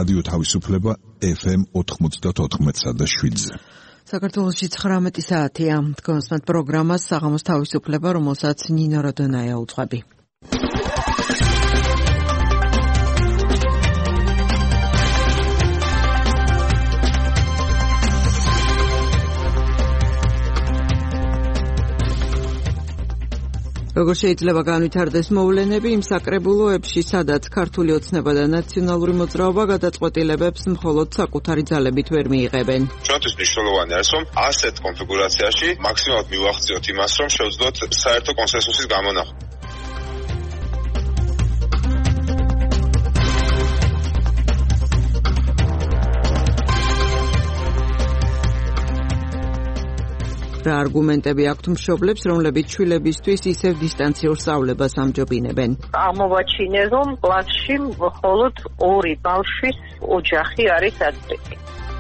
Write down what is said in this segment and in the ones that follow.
რადიო თავისუფლება FM 94.7-ზე. საქართველოში 19 საათია. თქვენსმეთ პროგრამას საღამოს თავისუფლება, რომელსაც ნინო როდონაია უძღვები. როგორ შეიძლება განვითარდეს მოვლენები იმ საკრებულოებში, სადაც ქართული ოცნება და ნაციონალური მოძრაობა გადაწყვეტილებებს მხოლოდ საკუთარი ძალებით ვერ მიიღებენ. ჩვენთვის მნიშვნელოვანი არის, რომ ასეთ კონფიგურაციაში მაქსიმალურად მივახციოთ იმას, რომ შევძლოთ საერთო კონსენსუსის გამონახვა. რა არგუმენტები აქვთ მშობლებს, რომლებიც შვილებისთვის ისევ დისტანციურ სწავლებას ამჯობინებენ? ამოვაჩინე, რომ კლასში მხოლოდ 2 ბავშვის ოჯახი არის ადგილი.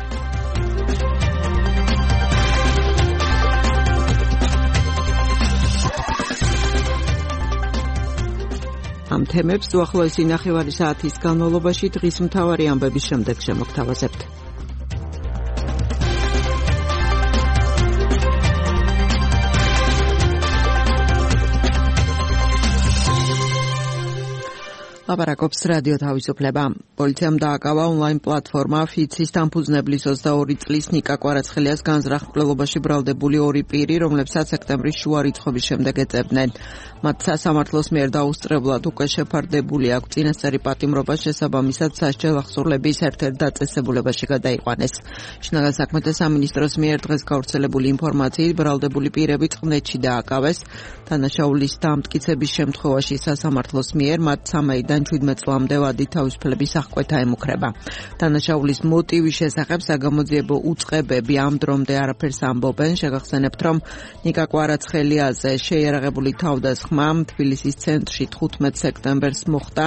ამ თემებს უახლოესი ნახევარი საათის განმავლობაში დღის მთავარი ამბების შემდეგ შემოგთავაზებთ. ლაპარაკობს რადიო თავისუფლება. პოლიციამ დააკავა ონლაინ პლატფორმა ფიცის დამფუძნებლის 22 წლის ნიკა კვარაცხელიას განზრახ მკვლელობაში ბრალდებული 2 პირი, რომლებსაც სექტემბრის შუა რიცხვების შემდეგ ეძებდნენ. მათ სასამართლოს მიერ დაუსწრებლად უკვე შეფარდებული აქვს წინასწარი პატიმრობა, შესაბამისად სასჯელ ახსურლების ერთ-ერთ დაწესებულებაში გადაიყვანეს. შინაგან საქმეთა სამინისტროს მიერ დღეს გავრცელებული ინფორმაციით ბრალდებული პირები წყნეთში დააკავეს. დანაშაულის დამტკიცების შემთხვევაში სასამართლოს მიერ მათ 3-დან 17 წლამდე ვადი თავისუფლების აღკვეთა ემუქრება. დანაშაულის მოტივის შესახებ საგამოძიებო უწყებები ამ დრომდე არაფერს ამბობენ. შეგახსენებთ, რომ ნიკა კვარაცხელიაზე შეიარაღებული თავდასხმა თბილისის ცენტრში 15 სექტემბერს მოხდა.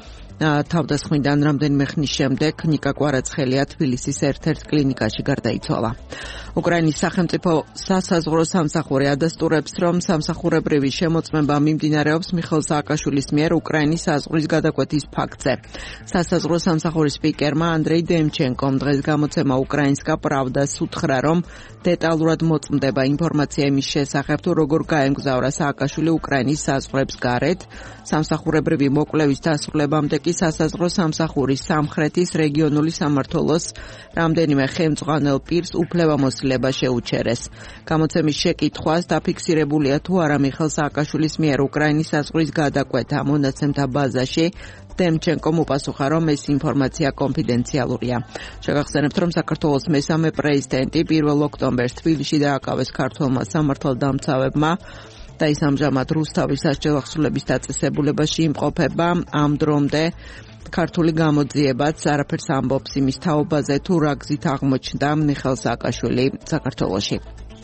თავდასხმიდან რამდენიმე ხნის შემდეგ ნიკა კვარაცხელია თბილისის ერთ-ერთ კლინიკაში გარდაიცვალა. უკრაინის სახელმწიფო სასაზღვრო სამსახური ადასტურებს, რომ სამსახურებრივი შემოწმება მიმდინარეობს მიხეილ სააკაშვილის მიერ უკრაინის საზღვრის გადაკვეთის ფაქტზე. სასაზღვრო სამსახურის სპიკერმა ანდრეი დემჩენკომ დღეს გამოცემა უკრაინსკა პრავდას უთხრა, რომ დეტალურად მოწმდება ინფორმაცია იმის შესახებ, თუ როგორ გაემგზავრა სააკაშვილი უკრაინის საზღვრებს გარეთ. სამსახურებრივი მოკვლევის დასრულებამდე კი სასაზღვრო სამსახურის სამხრეთის რეგიონული სამმართველოს რამდენიმე ხელმძღვანელ პირს უფლებამოსილება შეუჩერეს. გამოცემის შეკითხვას დაფიქსირებულია თუ არა მიხეილ სააკაშვილის მიერ უკრაინის საზღვრის გადაკვეთა მონაცემთა ბაზაში. დემჩენკომ უპასუხა, რომ ეს ინფორმაცია კონფიდენციალურია. შეგახსენებთ, რომ საქართველოს მესამე პრეზიდენტი 1 ოქტომბერს თბილისში დააკავეს ქართველმა სამართალდამცავებმა და ის ამჟამად რუსთავის სასჯელ ახსურლების დაწესებულებაში იმყოფება. ამ დრომდე ქართული გამოძიებაც არაფერს ამბობს იმის თაობაზე, თუ რა გზით აღმოჩნდა მიხეილ სააკაშვილი საქართველოში.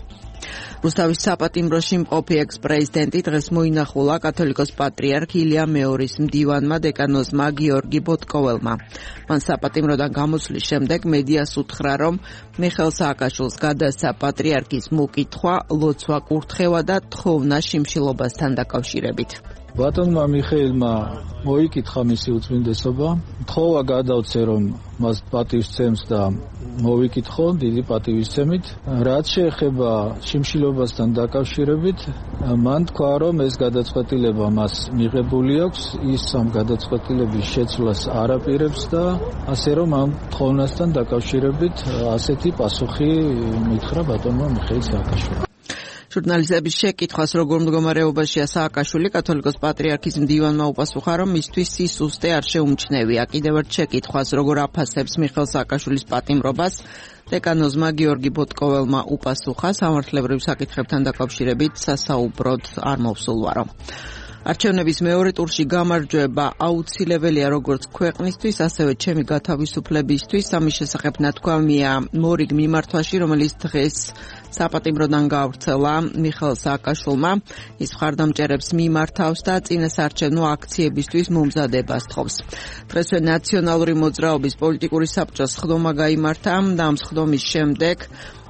რუსთავის საპატიმროში მყოფი ექს-პრეზიდენტი დღეს მოინახულა კათოლიკოს პატრიარქ ილია მეორის მდივანმა დეკანოზმა გიორგი ბოტკოველმა. მან საპატიმროდან გამოსვლის შემდეგ მედიას უთხრა, რომ მიხეილ სააკაშვილს გადასცა პატრიარქის მოკითხვა, ლოცვა კურთხევა და თხოვნა შიმშილობასთან დაკავშირებით. ბატონმა მიხეილმა მოიკითხა მისი უწმინდესობა, თხოვა გადავცე, რომ მას პატივისცემს და მოვიკითხო დიდი პატივისცემით. რაც შეეხება შიმშილობასთან დაკავშირებით, მან თქვა, რომ ეს გადაწყვეტილება მას მიღებული აქვს, ის ამ გადაწყვეტილების შეცვლას არ აპირებს და ასე რომ ამ თხოვნასთან დაკავშირებით ასეთი პასუხი მითხრა ბატონმა მიხეილ სააკაშვილმა. ჟურნალისტების შეკითხვას, როგორ მდგომარეობაშია სააკაშვილი, კათოლიკოს პატრიარქის მდივანმა უპასუხა, რომ მისთვის სისუსტე არ შეუმჩნევია. კიდევ ერთ შეკითხვას, როგორ აფასებს მიხეილ სააკაშვილის პატიმრობას, დეკანოზმა გიორგი ბოტკოველმა უპასუხა, სამართლებრივ საკითხებთან დაკავშირებით სასაუბროდ არ მოვსულვარო. არჩევნების მეორე ტურში გამარჯვება აუცილებელია როგორც ქვეყნისთვის, ასევე ჩემი გათავისუფლებისთვის. ამის შესახებ ნათქვამია მორიგ მიმართვაში, რომელიც დღეს საპატიმროდან გავრცელა მიხეილ სააკაშვილმა. ის მხარდამჭერებს მიმართავს და წინასაარჩევნო აქციებისთვის მომზადებას თხოვს. დღესვე ნაციონალური მოძრაობის პოლიტიკური საბჭოს სხდომა გაიმართა და ამ სხდომის შემდეგ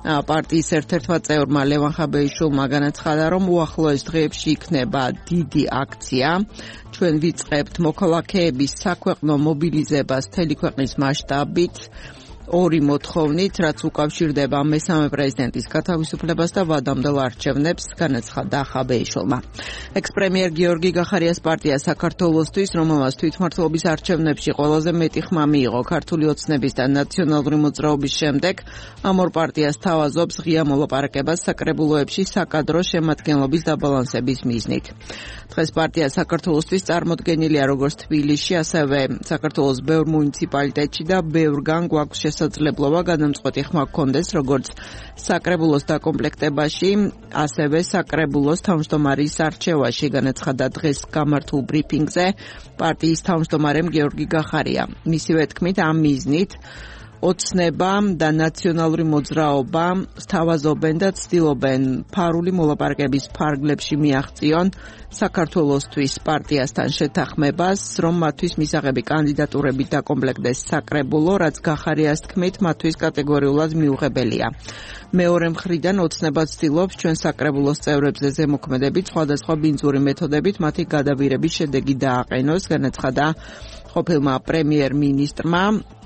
პარტიის ერთ-ერთმა წევრმა ლევან ხაბეიშვილმა განაცხადა, რომ უახლოეს დღეებში იქნება დიდი აქცია. ჩვენ ვიწყებთ მოქალაქეების საქვეყნო მობილიზებას მთელი ქვეყნის მასშტაბით. ორი მოთხოვნით, რაც უკავშირდება მესამე პრეზიდენტის გათავისუფლებას და ვადამდელ არჩევნებს, განაცხადა ხაბეიშვილმა. ექს-პრემიერ გიორგი გახარიას პარტია საქართველოსთვის, რომელმაც თვითმმართველობის არჩევნებში ყველაზე მეტი ხმა მიიღო ქართული ოცნების და ნაციონალური მოძრაობის შემდეგ, ამ ორ პარტიას თავაზობს ღია მოლაპარაკებას საკრებულოებში საკადრო შემადგენლობის დაბალანსების მიზნით. დღეს პარტია საქართველოსთვის წარმოდგენილია როგორც თბილისში, ასევე საქართველოს ბევრ მუნიციპალიტეტში და ბევრგან გვაქვს შესაძლებლობა გადამწყვეტი ხმა გქონდეს როგორც საკრებულოს დაკომპლექტებაში, ასევე საკრებულოს თავმჯდომარის არჩევაში, განაცხადა დღეს გამართულ ბრიფინგზე პარტიის თავმჯდომარემ გიორგი გახარია. მისივე თქმით, ამ მიზნით ოცნება და ნაციონალური მოძრაობა სთავაზობენ და ცდილობენ ფარული მოლაპარაკების ფარგლებში მიაღწიონ საქართველოსთვის პარტიასთან შეთანხმებას, რომ მათთვის მისაღები კანდიდატურებით დაკომპლექტდეს საკრებულო, რაც გახარიას თქმით, მათთვის კატეგორიულად მიუღებელია. მეორე მხრიდან ოცნება ცდილობს ჩვენ საკრებულოს წევრებზე ზემოქმედებით სხვადასხვა ბინძური მეთოდებით მათი გადავირების შედეგი დააყენოს, განაცხადა ყოფილმა პრემიერ-მინისტრმა.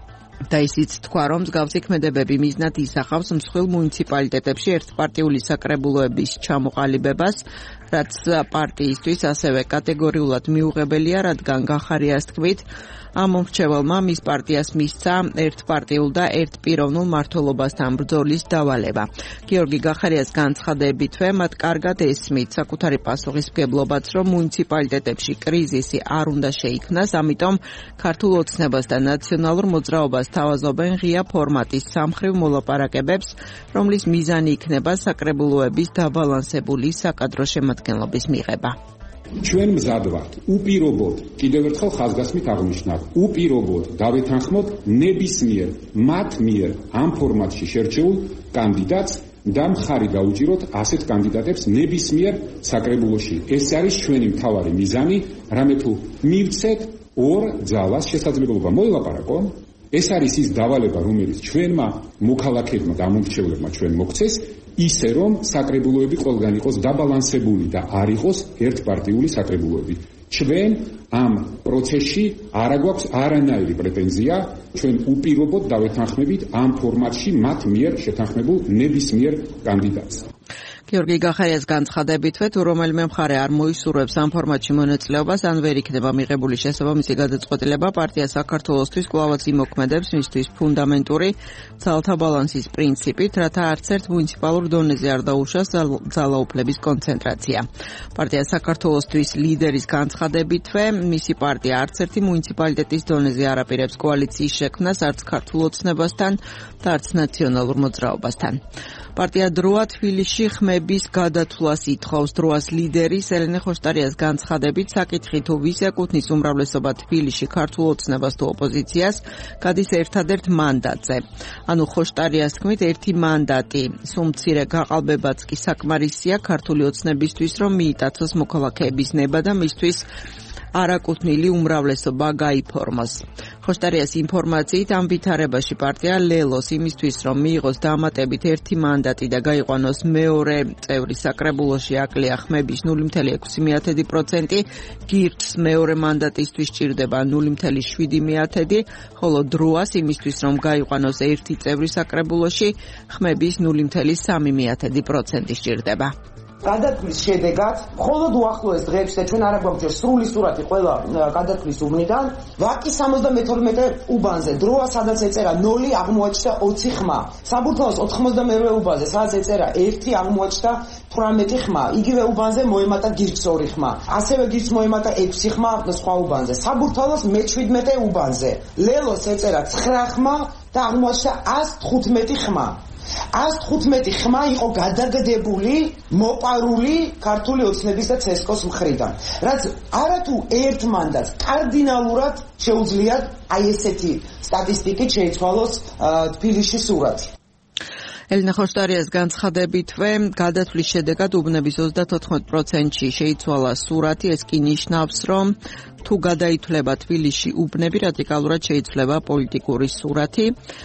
და ისიც თქვა, რომ მსგავსი ქმედებები მიზნად ისახავს მსხვილ მუნიციპალიტეტებში ერთპარტიული საკრებულოების ჩამოყალიბებას, რაც პარტიისთვის ასევე კატეგორიულად მიუღებელია, რადგან გახარიას თქმით, ამ მომრჩეველმა მის პარტიას მისცა ერთპარტიულ და ერთპიროვნულ მმართველობასთან ბრძოლის დავალება. გიორგი გახარიას განცხადებითვე, მათ კარგად ესმით საკუთარი პასუხისმგებლობაც, რომ მუნიციპალიტეტებში კრიზისი არ უნდა შეიქმნას, ამიტომ ქართულ ოცნებას და ნაციონალურ მოძრაობას თავაზობენ ღია ფორმატის სამხრივ მოლაპარაკებებს, რომლის მიზანი იქნება საკრებულოების დაბალანსებული საკადრო შემადგენლობის მიღება. ჩვენ მზად ვართ უპირობოდ, კიდევ ერთხელ ხაზგასმით აღნიშნავ, უპირობოდ დავეთანხმოთ ნებისმიერ მათ მიერ ამ ფორმატში შერჩეულ კანდიდატს და მხარი დაუჭიროთ ასეთ კანდიდატებს ნებისმიერ საკრებულოში. ეს არის ჩვენი მთავარი მიზანი, რამე თუ მივცეთ ორ ძალას შესაძლებლობა მოილაპარაკონ, ეს არის ის დავალება, რომელიც ჩვენმა მოქალაქეებმა და ამომრჩევლებმა ჩვენ მოგცეს, ისე რომ საკრებულოები ყველგან იყოს დაბალანსებული და არ იყოს ერთპარტიული საკრებულოები. ჩვენ ამ პროცესში არ გვაქვს არანაირი პრეტენზია, ჩვენ უპირობოდ დავეთანხმებით ამ ფორმატში მათ მიერ შეთანხმებულ ნებისმიერ კანდიდატს. გიორგი გახარიას განცხადებითვე, თუ რომელიმე მხარე არ მოისურვებს ამ ფორმატში მონაწილეობას, ან ვერ იქნება მიღებული შესაბამისი გადაწყვეტილება, პარტია საქართველოსთვის კვლავაც იმოქმედებს მისთვის ფუნდამენტური ძალთა ბალანსის პრინციპით, რათა არც ერთ მუნიციპალურ დონეზე არ დაუშვას ძალაუფლების კონცენტრაცია. პარტია საქართველოსთვის ლიდერის განცხადებითვე, მისი პარტია არც ერთი მუნიციპალიტეტის დონეზე არ აპირებს კოალიციის შექმნას არც ქართულ ოცნებასთან და არც ნაციონალურ მოძრაობასთან. პარტია დროა თბილისში ხმების გადათვლას ითხოვს. დროას ლიდერის ელენე ხოშტარიას განცხადებით, საკითხი თუ ვის ეკუთვნის უმრავლესობა თბილისში ქართულ ოცნებას თუ ოპოზიციას, გადის ერთადერთ მანდატზე. ანუ ხოშტარიას თქმით, ერთი მანდატი სულ მცირე გაყალბებაც კი საკმარისია ქართული ოცნებისთვის, რომ მიიტაცოს მოქალაქეების ნება და მისთვის არაკუთვნილი უმრავლესობა გაიფორმოს. ხოშტარიას ინფორმაციით ამ ვითარებაში პარტია ლელოს იმისთვის, რომ მიიღოს დამატებით ერთი მანდატი და გაიყვანოს მეორე წევრი საკრებულოში, აკლია ხმების 0.6%, გირჩს მეორე მანდატისთვის ჭირდება 0.7%, ხოლო დროას იმისთვის, რომ გაიყვანოს ერთი წევრი საკრებულოში, ხმების 0.3% ჭირდება. გადათვლის შედეგად, მხოლოდ უახლოეს დღეებში და ჩვენ არ გვაქვს სრული სურათი ყველა გადათვლის უბნიდან, ვაკი 72 უბანზე, დროა სადაც ეწერა 0 აღმოაჩნდა 20 ხმა. საბურთალოს 92 უბანზე, სადაც ეწერა 1 აღმოაჩნდა 18 ხმა. იგივე უბანზე მოემატა გირჩს 2 ხმა. ასევე გირჩს მოემატა 6 ხმა სხვა უბანზე. საბურთალოს მე-17 უბანზე, ლელოს ეწერა 9 ხმა და აღმოაჩნდა 115 ხმა. 115 ხმა იყო გადაგდებული, მოპარული ქართული ოცნების და ცესკოს მხრიდან. რაც არათუ ერთ მანდატს კარდინალურად შეუძლიათ აი ესეთი სტატისტიკით შეიცვალოს თბილისში სურათი. ელენე ხოშტარიას განცხადებითვე, გადათვლის შედეგად უბნების 34%-ში შეიცვალა სურათი, ეს კი ნიშნავს, რომ თუ გადაითვლება თბილისში უბნები, რადიკალურად შეიცვლება პოლიტიკური სურათი.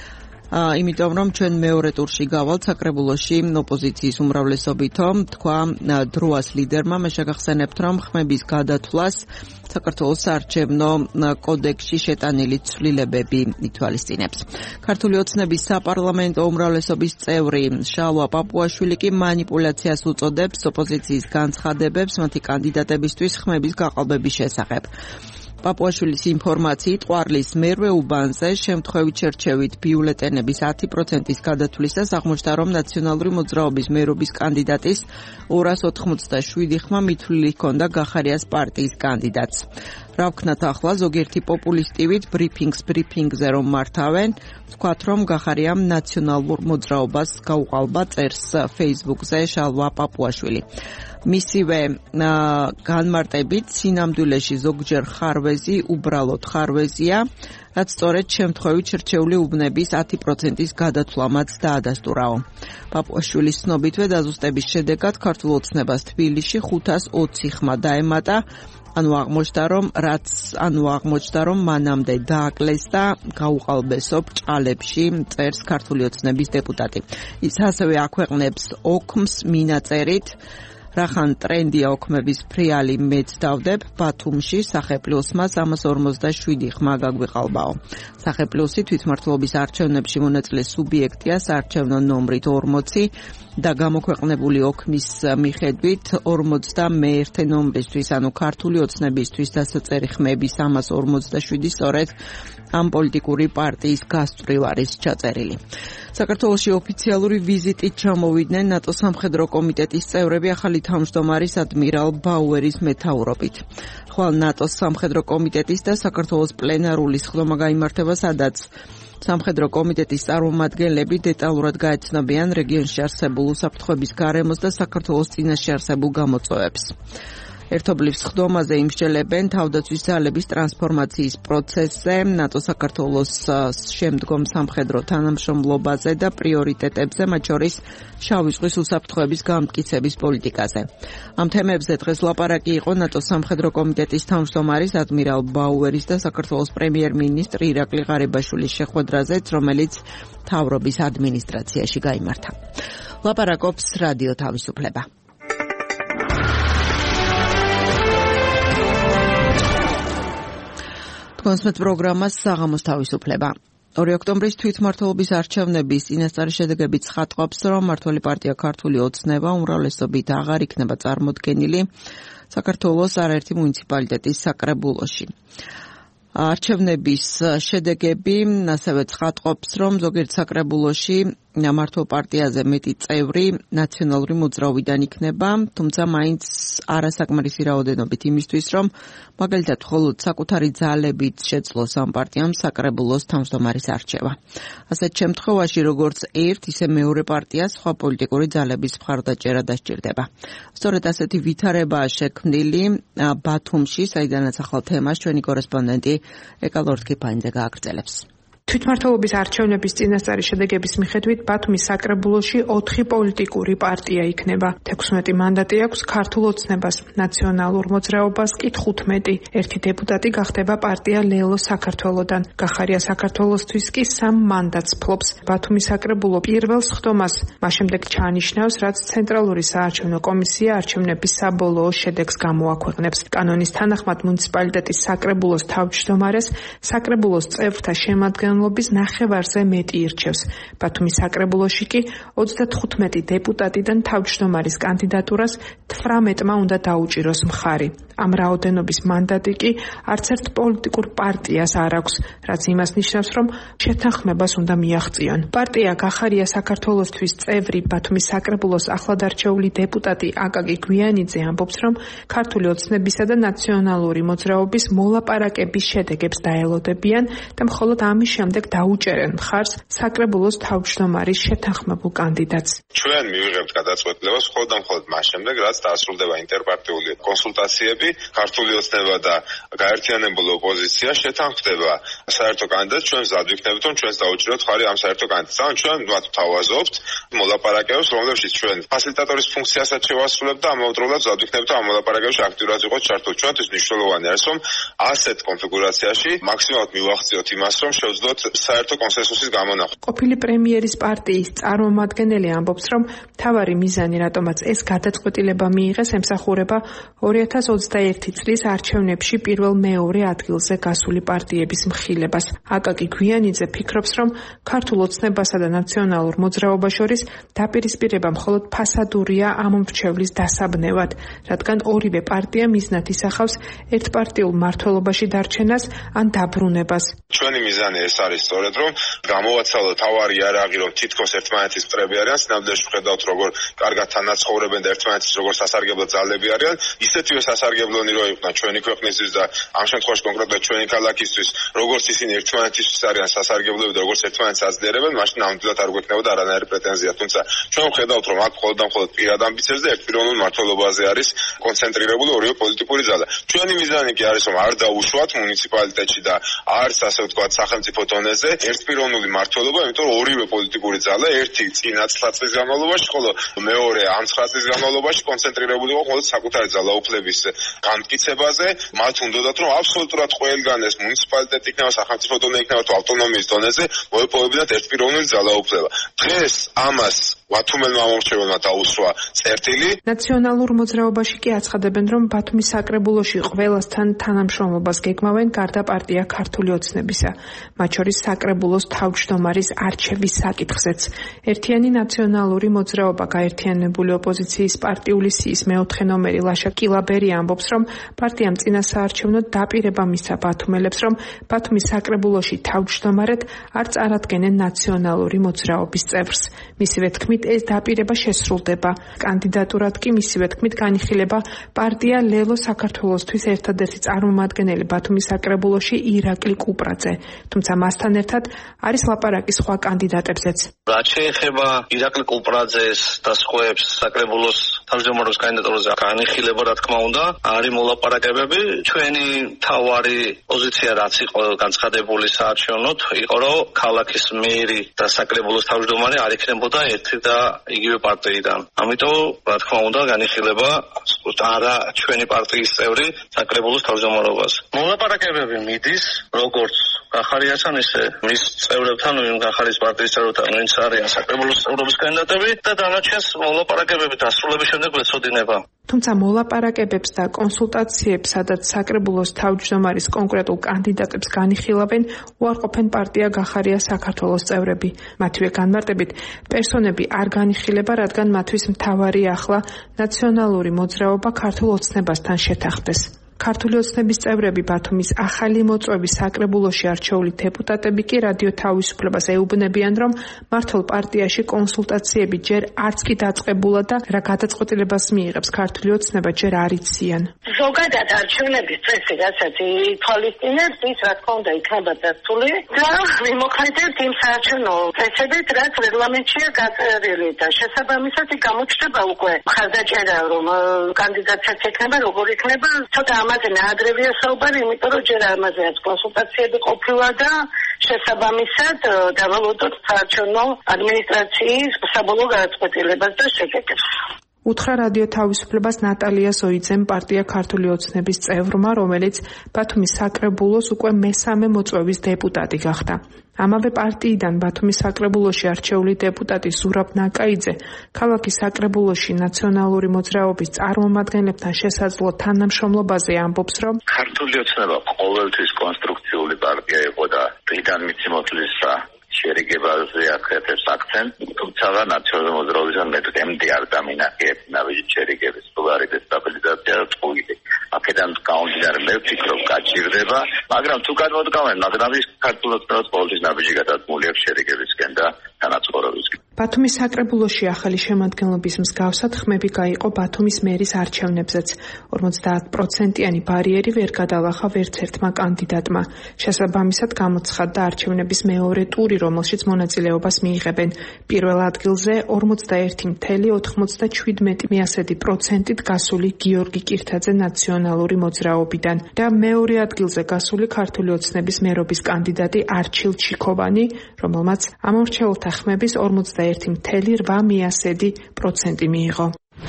იმიტომ რომ ჩვენ მეორე ტურში გავალთ საკრებულოში ოპოზიციის უმრავლესობითო, თქვა დროას ლიდერმა, მე შეგახსენებთ, რომ ხმების გადათვლას საქართველოს საარჩევნო კოდექსში შეტანილი ცვლილებები ითვალისწინებს. ქართული ოცნების საპარლამენტო უმრავლესობის წევრი შალვა პაპუაშვილი კი მანიპულაციას უწოდებს ოპოზიციის განცხადებებს მათი კანდიდატებისთვის ხმების გაყალბების შესახებ. პაპუაშვილის ინფორმაციით ყვარლის მერვე უბანზე შემთხვევით შერჩევით ბიულეტენების 10%-ის გადათვლისას აღმოჩნდა, რომ ნაციონალური მოძრაობის მერობის კანდიდატის 287 ხმა მითვლილი ჰქონდა გახარიას პარტიის კანდიდატს. რა ვქნათ ახლა, ზოგიერთი პოპულისტივით ბრიფინგზე რომ მართავენ, ვთქვათ, რომ გახარიამ ნაციონალურ მოძრაობას გაუყალბა, წერს Facebook-ზე შალვა პაპუაშვილი. მისივე განმარტებით სინამდვილეში ზოგჯერ ხარვეზი უბრალოდ ხარვეზია, რაც სწორედ შემთხვევით შერჩეული უბნების 10%-ის გადათვლამაც დაადასტურაო. პაპუაშვილის ცნობითვე დაზუსტების შედეგად ქართულ ოცნებას თბილისში 520 ხმა დაემატა, აღმოჩნდა, რომ მანამდე დააკლეს და გაუყალბესო ბრჭყალებში, წერს ქართული ოცნების დეპუტატი. ის ასევე აქვეყნებს ოქმს მინაწერით, რახან ტრენდია ოქმების ფრიალი მეც დავდებ, ბათუმში სახეპლუსმა 347 ხმა გაგვიყალბაო. სახეპლუსი თვითმმართველობის არჩევნებში მონაწილე სუბიექტია საარჩევნო ნომრით 40 და გამოქვეყნებული ოქმის მიხედვით 41 ნომრისთვის, ანუ ქართული ოცნებისთვის დასაწერი ხმები 347 სწორედ ამ პოლიტიკური პარტიის გასწვრივ არის ჩაწერილი. საქართველოში ოფიციალური ვიზიტით ჩამოვიდნენ ნატოს სამხედრო კომიტეტის წევრები ახალი თავმჯდომარის ადმირალ ბაუერის მეთაურობით. ხვალ ნატოს სამხედრო კომიტეტის და საქართველოს პლენარული სხდომა გაიმართება, სადაც სამხედრო კომიტეტის წარმომადგენლები დეტალურად გაეცნობიან რეგიონში არსებულ უსაფრთხოების გარემოს და საქართველოს წინაშე არსებულ გამოწვევებს. ერთობლივ სხდომაზე იმსჯელებენ თავდაცვის ძალების ტრანსფორმაციის პროცესზე, ნატო-საქართველოს შემდგომ სამხედრო თანამშრომლობაზე და პრიორიტეტებზე, მათ შორის შავი ზღვის უსაფრთხოების გამტკიცების პოლიტიკაზე. ამ თემებზე დღეს ლაპარაკი იყო ნატოს სამხედრო კომიტეტის თავმჯდომარის ადმირალ ბაუერის და საქართველოს პრემიერ-მინისტრ ირაკლი ღარიბაშვილის შეხვედრაზეც, რომელიც მთავრობის ადმინისტრაციაში გაიმართა. ლაპარაკობს რადიო თავისუფლება. კონსმეთ პროგრამას საღამოს თავისუფლება. 2 ოქტომბრის თვითმმართველობის არჩევნების წინასწარი შედეგები ცხადყოფს, რომ მმართველი პარტია ქართული ოცნება უმრავლესობით აღარ იქნება წარმოდგენილი საქართველოს არაერთი მუნიციპალიტეტის საკრებულოში. არჩევნების შედეგები ასევე ცხადყოფს, რომ ზოგიერთ საკრებულოში მმართველ პარტიაზე მეტი წევრი ნაციონალური მოძრაობიდან იქნება, თუმცა მაინც არასაკმარისი რაოდენობით იმისთვის, რომ მაგალითად მხოლოდ საკუთარი ძალებით შეძლოს ამ პარტიამ საკრებულოს თავმჯდომარის არჩევა. ასეთ შემთხვევაში როგორც ერთ, ისე მეორე პარტიას სხვა პოლიტიკური ძალების მხარდაჭერა დასჭირდება. სწორედ ასეთი ვითარებაა შექმნილი ბათუმში, საიდანაც ახალ თემას ჩვენი კორესპონდენტი ეკა ლორთქიფანიძე გააგრძელებს. თვითმმართველობის არჩევნების წინასწარი შედეგების მიხედვით ბათუმის საკრებულოში 4 პოლიტიკური პარტია იქნება. 16 მანდატი აქვს ქართულ ოცნებას, ნაციონალურ მოძრაობას კი 15. ერთი დეპუტატი გახდება პარტია ლელო საქართველოდან. გახარია საქართველოსთვის კი 3 მანდატს ფლობს. ბათუმის საკრებულო პირველ სხდომას მას შემდეგ ჩაანიშნავს, რაც ცენტრალური საარჩევნო კომისია არჩევნების საბოლოო შედეგს გამოაქვეყნებს. კანონის თანახმად მუნიციპალიტეტის საკრებულოს თავმჯდომარეს საკრებულოს წევრთა შემადგენლობის ნახევარზე მეტი ირჩევს. ბათუმის საკრებულოში კი 35 დეპუტატიდან თავმჯდომარის კანდიდატურას 18-მა უნდა დაუჭიროს მხარი. ამ რაოდენობის მანდატი კი არც ერთ პოლიტიკურ პარტიას არ აქვს, რაც იმას ნიშნავს, რომ შეთანხმებას უნდა მიაღწიონ. პარტია გახარია საქართველოსთვის წევრი ბათუმის საკრებულოს ახლადარჩეული დეპუტატი აკაკი გვიანიძე ამბობს, რომ ქართული ოცნებისა და ნაციონალური მოძრაობის მოლაპარაკების შედეგებს დაელოდებიან და მხოლოდ ამის შემდეგ დაუჭერენ მხარს საკრებულოს თავმჯდომარის შეთანხმებულ კანდიდატს. ჩვენ მივიღებთ გადაწყვეტილებას მხოლოდ და მხოლოდ მას შემდეგ, რაც დასრულდება ინტერპარტიული კონსულტაციები ქართული ოცნება და გაერთიანებული ოპოზიცია შეთანხმდება საერთო კანდიდატს, ჩვენ მზად ვიქნებით, რომ ჩვენს დაუჭიროთ ხარი ამ საერთო კანდიდატს. ჩვენ მათ ვთავაზობთ მოლაპარაკებებს, რომლებშიც ჩვენ ფასილიტატორის ფუნქციასაც შევასრულებთ და ამავდროულად მზად ვიქნებით, რომ ამ მოლაპარაკებებში აქტიურად იყოთ ჩართული. ჩვენთვის მნიშვნელოვანი არის, რომ ასეთ კონფიგურაციაში მაქსიმალურად მივახციოთ იმას, რომ შევძლოთ საერთო კონსენსუსის გამონახვა. ყოფილი პრემიერის პარტიის წარმომადგენელი ამბობს, რომ მთავარი მიზანი, რატომაც ეს გადაწყვეტილება მიიღეს, ემსახურება 2021 წლის არჩევნებში პირველ-მეორე ადგილზე გასული პარტიების მხილებას. აკაკი გვიანიძე ფიქრობს, რომ ქართულ ოცნებასა და ნაციონალურ მოძრაობას შორის დაპირისპირება მხოლოდ ფასადურია ამ მრჩევლის დასაბნევად, რადგან ორივე პარტია მიზნად ისახავს ერთპარტიულ მმართველობაში დარჩენას ან დაბრუნებას. ჩვენი მიზანი ეს არის სწორედ, რომ გამოვაცალოთ თავარი იარაღი, რომ თითქოს ერთმანეთის მტრები არიან, სინამდვილეში ვხედავთ, როგორ კარგად თანაცხოვრებენ და ერთმანეთის როგორ სასარგებლო ძალები არიან, ისეთივე სასარგებლონი რო იყვნენ ჩვენი ქვეყნისთვის და ამ შემთხვევაში კონკრეტულად ჩვენი ქალაქისთვის, როგორც ისინი ერთმანეთისთვის არიან სასარგებლოები და როგორც ერთმანეთს აძლიერებენ, მაშინ ნამდვილად არ გვექნებოდა არანაირი პრეტენზია. თუმცა ჩვენ ვხედავთ, რომ აქ მხოლოდ და მხოლოდ პირად ამბიციებზე და ერთპიროვნულ მმართველობაზე არის კონცენტრირებული ორივე პოლიტიკური ძალა. ჩვენი მიზანი კი არის, რომ არ დაუშვათ მუნიციპალიტეტში და არც ასე ვთქვათ სახელმწიფო დონეზე ერთპიროვნული მმართველობა, იმიტომ რომ ორივე პოლიტიკური ძალა ერთი წინა 9 წლის განმავლობაში, ხოლო მეორე ამ 9 წლის განმავლობაში კონცენტრირებული იყო მხოლოდ საკუთარი ძალაუფლების განმტკიცებაზე. მათ უნდათ, რომ აბსოლუტურად ყველგან ეს მუნიციპალიტეტი იქნება, სახელმწიფო დონე იქნება, თუ ავტონომიის დონეზე მოეპოვებინათ ერთპიროვნული ძალაუფლება. დღეს ამას ვათუმელმა მომრჩეველმა დაუსვა წერტილი. ნაციონალურ მოძრაობაში კი აცხადებენ, რომ ბათუმის საკრებულოში ყველასთან თანამშრომლობას გეგმავენ გარდა პარტია ქართული ოცნებისა, მათ შორის საკრებულოს თავმჯდომარის არჩევის საკითხზეც. ერთიანი ნაციონალური მოძრაობა გაერთიანებული ოპოზიციის პარტიული სიის მეოთხე ნომერი ლაშა კილაბერი ამბობს, რომ პარტიამ წინა საარჩევნო დაპირება მისცა ბათუმელებს, რომ ბათუმის საკრებულოში თავმჯდომარედ არ წარადგენენ ნაციონალური მოძრაობის წევრს. მისივე თქმით, ეს დაპირება შესრულდება. კანდიდატურად კი მისივე თქმით განიხილება პარტია ლელო საქართველოსთვის ერთადერთი წარმომადგენელი ბათუმის საკრებულოში ირაკლი კუპრაძე, თუმცა მასთან ერთად არის ლაპარაკი სხვა კანდიდატებზეც. რაც შეეხება ირაკლი კუპრაძეს და სხვებს საკრებულოს თავმჯდომარის კანდიდატურაზე განიხილება, რა თქმა უნდა, არის მოლაპარაკებები. ჩვენი თავარი პოზიცია რაც იყო განცხადებული საარჩევნოდ, იყო რომ ქალაქის მერი და საკრებულოს თავმჯდომარე არ იქნებოდა ერთი და იგივე პარტიიდან. ამიტომ, რა თქმა უნდა, განიხილება არა ჩვენი პარტიის წევრი საკრებულოს თავმჯდომარობას. მოლაპარაკებები მიდის, როგორც გახარიასთან, ისე მის წევრებთან, გახარიის პარტიის წევრებთან, ვინც არიან საკრებულოს წევრობის კანდიდატები და დანარჩენს მოლაპარაკებები დასრულების შემდეგ ეწოდინება. თუმცა მოლაპარაკებებს და კონსულტაციებს, სადაც საკრებულოს თავმჯდომარის კონკრეტულ კანდიდატებს განიხილავენ, უარყოფენ პარტია გახარია საქართველოს წევრები. მათივე განმარტებით, პერსონები არ განიხილება, რადგან მათთვის მთავარი ახლა ნაციონალური მოძრაობა ქართულ ოცნებასთან შეთანხმდეს. ქართული ოცნების წევრები ბათუმის ახალი მოწვევის საკრებულოში არჩეული დეპუტატები კი რადიო თავისუფლებას ეუბნებიან, რომ მართლ პარტიაში კონსულტაციები ჯერ არც კი დაწყებულა და რა გადაწყვეტილებას მიიღებს ქართული ოცნება ჯერ არ იციან. ზოგადად არჩევნების წესი, რასაც ითვალისწინებს, ის რა თქმა უნდა იქნება დაცული და მიმოქმედებს იმ საარჩევნო წესებით, რაც რეგლამენტშია გაწერილი და შესაბამისად გამოჩნდება უკვე მხარდაჭერა, რომ კანდიდატსაც ექნება, როგორ იქნება, ცოტა ამაზე ნაადრევია საუბარი, იმიტომ რომ ჯერ ამაზეაც კონსულტაციები ყოფილა და შესაბამისად დავალოდოთ საარჩევნო ადმინისტრაციის საბოლოო გადაწყვეტილებას და შეკეთებას. უთხრა რადიო თავისუფლებას ნატალია ზოიძემ პარტია ქართული ოცნების წევრმა, რომელიც ბათუმის საკრებულოს უკვე მესამე მოწვევის დეპუტატი გახდა. ამავე პარტიიდან ბათუმის საკრებულოში არჩეული დეპუტატი ზურაბ ნაკაიძე ქალაქის საკრებულოში ნაციონალური მოძრაობის წარმომადგენლებთან შესაძლო თანამშრომლობაზე ამბობს, რომ ქართული ოცნება ყოველთვის კონსტრუქციული პარტია იყო და დღიდან მიცემოთლისა შერიგებაზე აკეთებს აქცენტს, თუმცა ნაციონალური მოძრაობისგან მე დღემდე არ დამინახეთ ნაბიჯი შერიგების პოპულარი დესტაბილიზაცია და წყვილები. აქედან გამომდინარე მე ვფიქრობ გაჭირდება, მაგრამ თუ გადმოდგავენ, მაგრამ ის ქართულ ოცნებას ყოველთვის ნაბიჯი გადადგმული აქვს შერიგებისკენ და თანაცხოვრებისკენ. ბათუმის საკრებულოში ახალი შემადგენლობის მსგავსად ხმები გაიყო ბათუმის მერის არჩევნებზეც. 50%-იანი ბარიერი ვერ გადალახა ვერც ერთმა კანდიდატმა. შესაბამისად გამოცხადდა არჩევნების მეორე ტური, რომელშიც მონაწილეობას მიიღებენ. პირველ ადგილზე 41.97%-ით გასული გიორგი კირთაძე ნაციონალური მოძრაობიდან და მეორე ადგილზე გასული ქართული ოცნების მერობის კანდიდატი არჩილ ჩიქოვანი, რომელმაც ამორჩეულთა ხმების 41.8% მიიღო.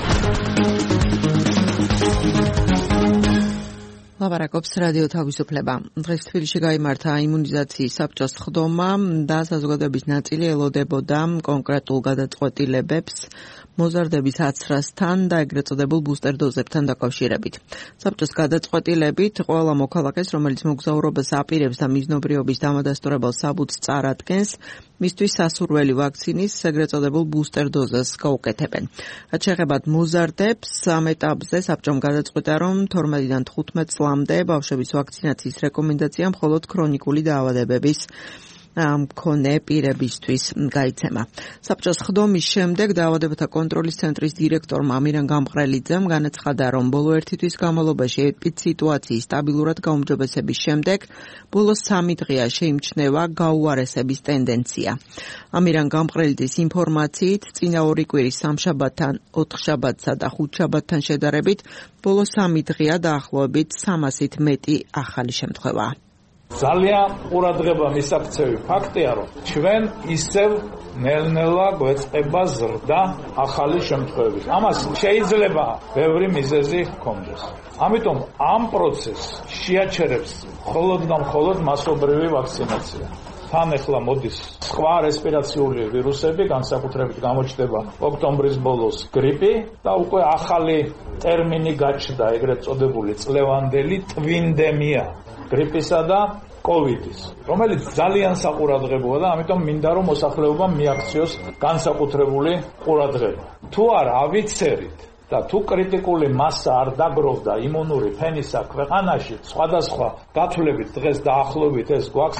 ლაპარაკობს რადიო თავისუფლება. დღეს თბილისში გაიმართა იმუნიზაციის საბჭოს ხდომა და საზოგადოების ნაწილი ელოდებოდა კონკრეტულ გადაწყვეტილებებს მოზარდების აცრასთან და ეგრეთ წოდებულ ბუსტერ დოზებთან დაკავშირებით. საბჭოს გადაწყვეტილებით ყველა მოქალაქეს, რომელიც მოგზაურობას აპირებს და მიზნობრიობის დამადასტურებელ საბუთს წარადგენს, მისთვის სასურველი ვაქცინის ეგრეთ წოდებულ ბუსტერ დოზას გაუკეთებენ. რაც შეეხება მოზარდებს, ამ ეტაპზე საბჭომ გადაწყვიტა, რომ 12-დან 15 წლამდე ბავშვების ვაქცინაციის რეკომენდაცია მხოლოდ ქრონიკული დაავადებების მქონე პირებისთვის გაიცემა. საბჭოს ხდომის შემდეგ დაავადებათა კონტროლის ცენტრის დირექტორმა ამირან გამყრელიძემ განაცხადა, რომ ბოლო ერთი თვის განმავლობაში ეპიდსიტუაციის სტაბილურად გაუმჯობესების შემდეგ ბოლო 3 დღეა შეიმჩნევა გაუარესების ტენდენცია. ამირან გამყრელიძის ინფორმაციით, წინა 2 კვირის სამშაბათთან, 4 შაბათსა და 5 შაბათთან შედარებით ბოლო 3 დღეა დაახლოებით 300-ით მეტი ახალი შემთხვევაა. ძალიან ყურადღება მისაქცევი ფაქტია, რომ ჩვენ ისევ ნელ-ნელა გვეწყება ზრდა ახალი შემთხვევების. ამას შეიძლება ბევრი მიზეზი ჰქონდეს. ამიტომ ამ პროცესს შეაჩერებს მხოლოდ და მხოლოდ მასობრივი ვაქცინაცია. თან ახლა მოდის სხვა რესპირაციული ვირუსები, განსაკუთრებით გამოჩნდება ოქტომბრის ბოლოს გრიპი და უკვე ახალი ტერმინი გაჩნდა, ეგრეთ წოდებული წლევანდელი ტვინდემია გრიპისა და კოვიდის, რომელიც ძალიან საყურადღებოა და ამიტომ მინდა რომ მოსახლეობამ მიაქციოს განსაკუთრებული ყურადღება. თუ არ ავიცერით და თუ კრიტიკული მასა არ დაგროვდა იმუნური ფენისა ქვეყანაში, სხვადასხვა გათვლებით დღეს დაახლოებით ეს გვაქვს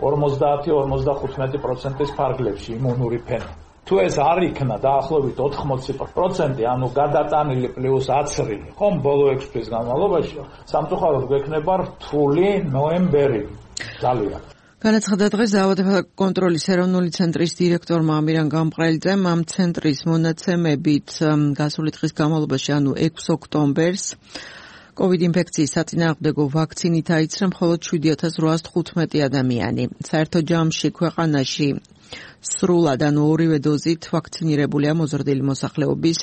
50-55%-ის ფარგლებში იმუნური ფენა. თუ ეს არ იქნა დაახლოებით 80%, ანუ გადატანილი პლუს აცრილი, ხომ ბოლო 6 თვის განმავლობაში, სამწუხაროდ გვექნება რთული ნოემბერი. ძალიან. განაცხადა დღეს დაავადებათა კონტროლის ეროვნული ცენტრის დირექტორმა ამირან გამყრელიძემ, ამ ცენტრის მონაცემებით გასული დღის განმავლობაში, ანუ 6 ოქტომბერს COVID ინფექციის საწინააღმდეგო ვაქცინით აიცრა მხოლოდ 7815 ადამიანი. საერთო ჯამში ქვეყანაში სრულად, ანუ ორივე დოზით ვაქცინირებულია მოზრდილი მოსახლეობის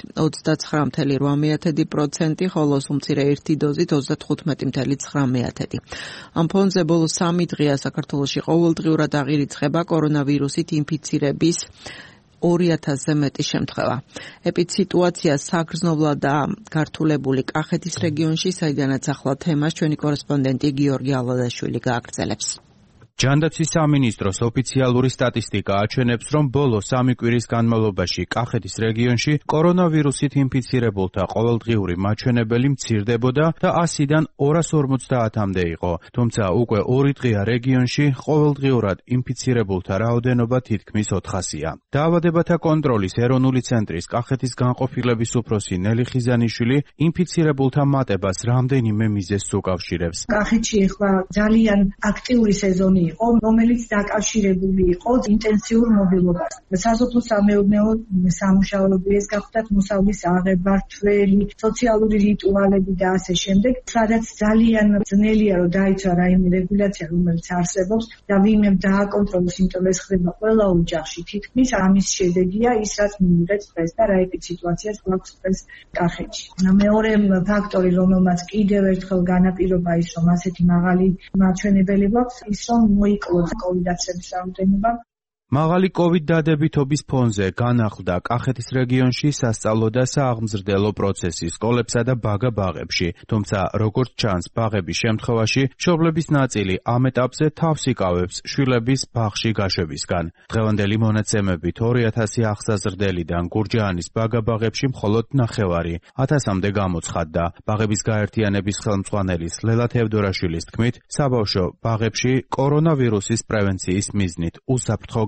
29.8%, ხოლო უმცირე ერთი დოზით 35.9%. ამ ფონზე ბოლო 3 დღეა საქართველოში ყოველდღიურად აღირიცხება კორონავირუსით ინფიცირების 2000-ზე მეტი შემთხვევა. ეპიდსიტუაცია საგრძნობლადაა გართულებული კახეთის რეგიონში, საიდანაც ახლა თემას ჩვენი კორესპონდენტი გიორგი ალადაშვილი გააგრძელებს. ჯანდაცვის სამინისტროს ოფიციალური სტატისტიკა აჩვენებს, რომ ბოლო 3 კვირის განმავლობაში კახეთის რეგიონში კორონავირუსით ინფიცირებულთა ყოველდღიური მაჩვენებელი მცირდებოდა და 100-დან 250-მდე იყო. თუმცა უკვე 2 დღეა რეგიონში ყოველდღიურად ინფიცირებულთა რაოდენობა თითქმის 400-ია. დაავადებათა კონტროლის ეროვნული ცენტრის კახეთის განყოფილების უფროსი ნელი ხიზანიშვილი ინფიცირებულთა მატებას რამდენიმე მიზეზს უკავშირებს. კახეთში ახლა ძალიან აქტიური სეზონი იყო, რომელიც დაკავშირებული იყო ინტენსიურ მობილობას. სასოფლო-სამეურნეო სამუშაოებს გახდათ მოსავლის აღება, რთველი, სოციალური რიტუალები და ასე შემდეგ, სადაც ძალიან ძნელია რომ დაიცვა რაიმე რეგულაცია, რომელიც არსებობს და ვინმე დააკონტროლოს, იმიტომ ეს ხდება ყველა ოჯახში. თითქმის ამის შედეგია ის, რაც მიიღეთ დღეს და რა ეპიდსიტუაციას გვაქვს დღეს კახეთში. მეორე ფაქტორი, რომელმაც კიდევ ერთხელ განაპირობა ის, რომ ასეთი მაღალი მაჩვენებელი გვაქვს, ის რომ მოიკლოდა კოვიდაცების რაოდენობა. მაღალი COVID დადებითობის ფონზე განახლდა კახეთის რეგიონში სასწავლო და სააღმზრდელო პროცესი სკოლებსა და ბაგა-ბაღებში. თუმცა, როგორც ჩანს, ბაღების შემთხვევაში მშობლების ნაწილი ამ ეტაპზე თავს იკავებს შვილების ბაღში გაშვებისგან. დღევანდელი მონაცემებით 2000 აღსაზრდელიდან გურჯაანის ბაგა-ბაღებში მხოლოდ 9 1000-მდე გამოცხადდა. ბაღების გაერთიანების ხელმძღვანელის ლელა თევდორაშვილის თქმით, საბავშვო ბაღებში კორონავირუსის პრევენციის მიზნით უსაფრთხო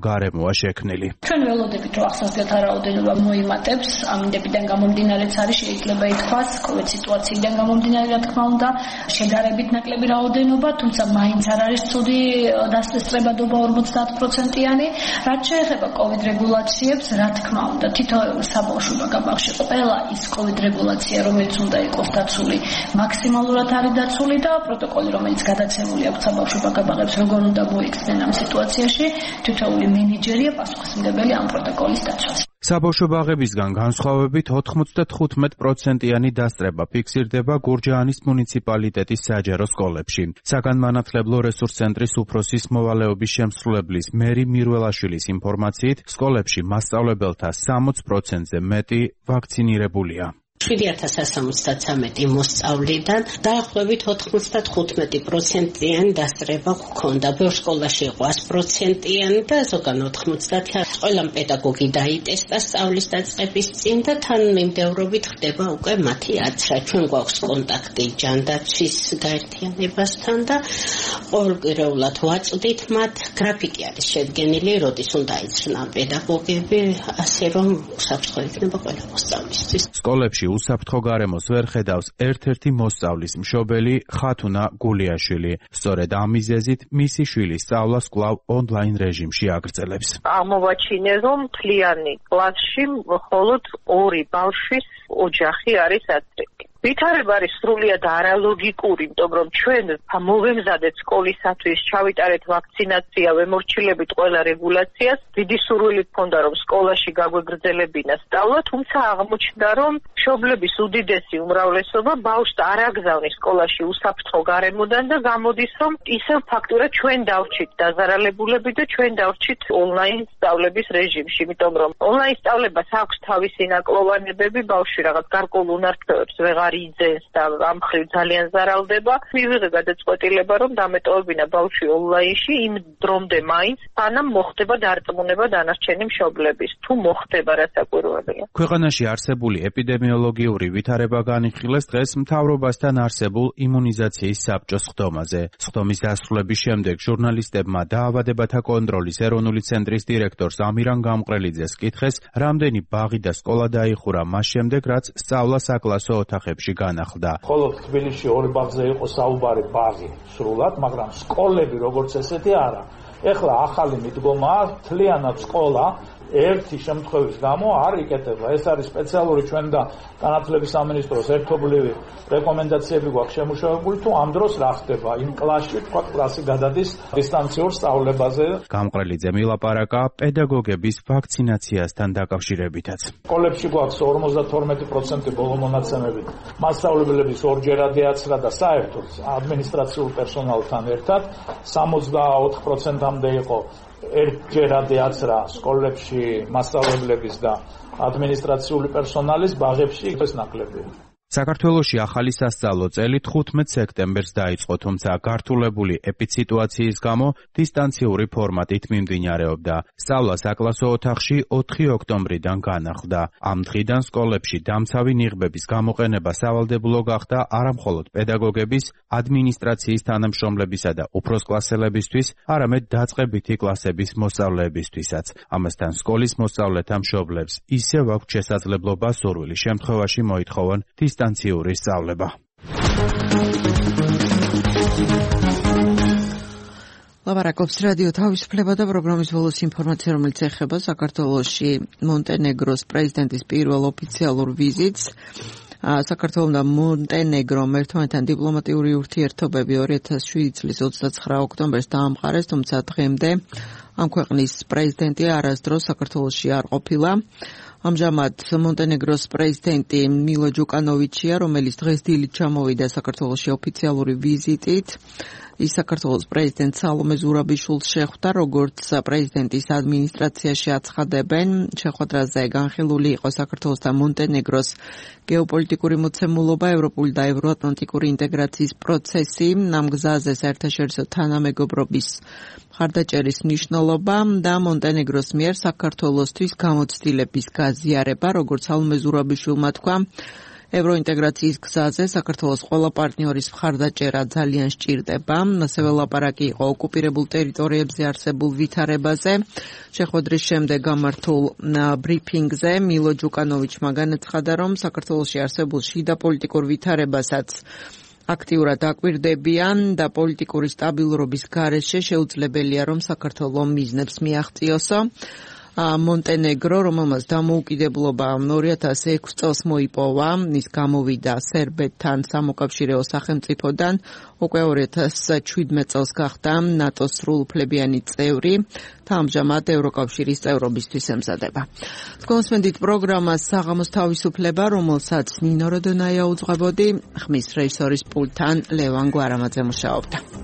გარემოა შექმნილი. ჩვენ ველოდებით რომ ახსოვდეთ რაოდენობა მოიმატებს, ამინდებიდან გამომდინარეც არის შეიძლება ითქვას, COVID სიტუაციიდან გამომდინარე რა თქმა უნდა, შედარებით ნაკლები რაოდენობა, თუმცა მაინც არ არის ცუდი დასწრებადობა 50%-იანი. რაც შეეხება COVID რეგულაციებს, რა თქმა უნდა, თითოეულ საბავშვო ბაღში ყველა ის COVID რეგულაცია, რომელიც უნდა იყოს დაცული, მაქსიმალურად არის დაცული და პროტოკოლი, რომელიც გადაცემული აქვს საბავშვო ბაღებს, როგორ უნდა მოიქცნენ ამ სიტუაციაში, თითოეული მენეჯერია პასუხისმგებელი ამ პროტოკოლის დაცვას. საბავშვო ბაღებისგან განსხვავებით 95%-იანი დასწრება ფიქსირდება გურჯაანის მუნიციპალიტეტის საჯარო სკოლებში. საგანმანათლებლო რესურს ცენტრის უფროსის მოვალეობის შემსრულებლის მერი მირველაშვილის ინფორმაციით, სკოლებში მასწავლებელთა 60%-ზე მეტი ვაქცინირებულია. 7173 მოსწავლიდან დაახლოებით 95%-იანი დასწრება ჰქონდა. ბევრ სკოლაში იყო 100%-იანი და ზოგან 90%. ყველა პედაგოგი დაიტესტა სწავლის დაწყების წინ და თანმიმდევრობით ხდება უკვე მათი აცრა. ჩვენ გვაქვს კონტაქტი ჯანდაცვის გაერთიანებასთან და ყოველკვირეულად ვაწვდით მათ. გრაფიკი არის შედგენილი, როდის უნდა იცრნან პედაგოგები, ასე რომ უსაფრთხო იქნება ყველა მოსწავლისთვის. სკოლებში უსაფრთხო გარემოს ვერ ხედავს ერთ-ერთი მოსწავლის მშობელი ხათუნა გულიაშვილი. სწორედ ამ მიზეზით მისი შვილის სწავლას კვლავ ონლაინ რეჟიმში აგრძელებს. ამოვაჩინე, რომ მთლიანი კლასში მხოლოდ 2 ბავშვის ოჯახი არის აცრიკი. ვითარება არის სრულიად არალოგიკური, იმიტომ რომ ჩვენ მოვემზადეთ სკოლისათვის, ჩავიტარეთ ვაქცინაცია, ვემორჩილებით ყველა რეგულაციას, დიდი სურვილი ჰქონდა რომ სკოლაში გაგვეგრძელებინა სწავლა, თუმცა აღმოჩნდა რომ მშობლების უდიდესი უმრავლესობა ბავშვს არ აგზავნის სკოლაში უსაფრთხო გარემოდან და გამოდის რომ ისევ ფაქტურად ჩვენ დავრჩით დაზარალებულები და ჩვენ დავრჩით ონლაინ სწავლების რეჟიმში, იმიტომ რომ ონლაინ სწავლებას აქვს თავისი ნაკლოვანებები, ბავშვი რაღაც გარკვეულ უნარ-ჩვევებს ვეღარ იძენს და ამ მხრივ ძალიან ზარალდება. მივიღე გადაწყვეტილება რომ დამეტოვებინა ბავშვი ონლაინში იმ დრომდე მაინც, სანამ მოხდება დარწმუნება დანარჩენი მშობლების. თუ მოხდება რასაკვირველია. ქვეყანაში არსებული ეპიდემიოლოგიური ვითარება განიხილეს დღეს მთავრობასთან არსებულ იმუნიზაციის საბჭოს სხდომაზე. სხდომის დასრულების შემდეგ ჟურნალისტებმა დაავადებათა კონტროლის ეროვნული ცენტრის დირექტორს ამირან გამყრელიძეს კითხეს, რამდენი ბაღი და სკოლა დაიხურა მას შემდეგ, რაც სწავლა საკლასო ოთახებში განახლდა. მხოლოდ თბილისში 2 ბაღზე იყო საუბარი ბაღი სრულად, მაგრამ სკოლები როგორც ესეთი არა. ეხლა ახალი მიდგომაა, მთლიანად სკოლა ერთი შემთხვევის გამო არ იკეთება. ეს არის სპეციალური ჩვენ და განათლების სამინისტროს ერთობლივი რეკომენდაციები გვაქვს შემუშავებული, თუ ამ დროს რა ხდება იმ კლასში, თქვა კლასი გადადის დისტანციურ სწავლებაზე. გამყრელიძე მილაპარაკა პედაგოგების ვაქცინაციასთან დაკავშირებითაც. სკოლებში გვაქვს 52% ბოლო მონაცემებით მასწავლებლების ორჯერადი აცრა და საერთოდ ადმინისტრაციულ პერსონალთან ერთად 64%-მდე იყო ერთჯერადი აცრა სკოლებში მასწავლებლების და ადმინისტრაციული პერსონალის, ბაღებში ეს ნაკლებია. საქართველოში ახალი სასწავლო წელი 15 სექტემბერს დაიწყო, თუმცა გართულებული ეპიდსიტუაციის გამო დისტანციური ფორმატით მიმდინარეობდა. სწავლა საკლასო ოთახში 4 ოქტომბრიდან განახლდა. ამ დღიდან სკოლებში დამცავი ნიღბების გამოყენება სავალდებულო გახდა არამხოლოდ პედაგოგების, ადმინისტრაციის თანამშრომლებისა და უფროსკლასელებისთვის, არამედ დაწყებითი კლასების მოსწავლეებისთვისაც. ამასთან სკოლის მოსწავლეთა მშობლებს ისევ აქვთ შესაძლებლობა სურვილის შემთხვევაში მოითხოვონ დისტანციური სწავლება. ლაპარაკობს რადიო თავისუფლება და პროგრამის ბოლოს ინფორმაცია, რომელიც ეხება საქართველოში მონტენეგროს პრეზიდენტის პირველ ოფიციალურ ვიზიტს. საქართველოს და მონტენეგრომ ერთმანეთთან დიპლომატიური ურთიერთობები 2007 წლის 29 ოქტომბერს დაამყარეს, თუმცა დღემდე ამ ქვეყნის პრეზიდენტი არასდროს საქართველოში არ ყოფილა. ამჟამად მონტენეგროს პრეზიდენტი მილო ჯუკანოვიჩია, რომელიც დღეს დილით ჩამოვიდა საქართველოში ოფიციალური ვიზიტით. ის საქართველოს პრეზიდენტ სალომე ზურაბიშვილს შეხვდა, როგორც პრეზიდენტის ადმინისტრაციაში აცხადებენ. შეხვედრაზე განხილული იყო საქართველოს და მონტენეგროს გეოპოლიტიკური მოცემულობა, ევროპული და ევროატლანტიკური ინტეგრაციის პროცესი, ამ გზაზე საერთაშორისო თანამეგობრობის მხარდაჭერის მნიშვნელობა და მონტენეგროს მიერ საქართველოსთვის გამოცდილების გაზიარება, როგორც სალომე ზურაბიშვილმა თქვა. ევროინტეგრაციის გზაზე საქართველოს ყველა პარტნიორის მხარდაჭერა ძალიან სჭირდება. ასევე ლაპარაკი იყო ოკუპირებულ ტერიტორიებზე არსებულ ვითარებაზე. შეხვედრის შემდეგ გამართულ ბრიფინგზე მილო ჯუკანოვიჩმა განაცხადა, რომ საქართველოში არსებულ შიდა პოლიტიკურ ვითარებასაც აქტიურად აკვირდებიან და პოლიტიკური სტაბილურობის გარეშე შეუძლებელია, რომ საქართველო მიზნებს მიაღწიოსო. მონტენეგრო, რომელმაც დამოუკიდებლობა 2006 წელს მოიპოვა, ის გამოვიდა სერბეთთან სამოკავშირეო სახელმწიფოდან, უკვე 2017 წელს გახდა ნატოს სრულუფლებიანი წევრი და ამჟამად ევროკავშირის წევრობისთვის ემზადება. კონსვენდით პროგრამას საღამოს თავისუფლება, რომელსაც ნინო როდონაია უძღვებოდი, ხმის რეჟისორის პულტთან ლევან გვარამაძე მუშაობდა.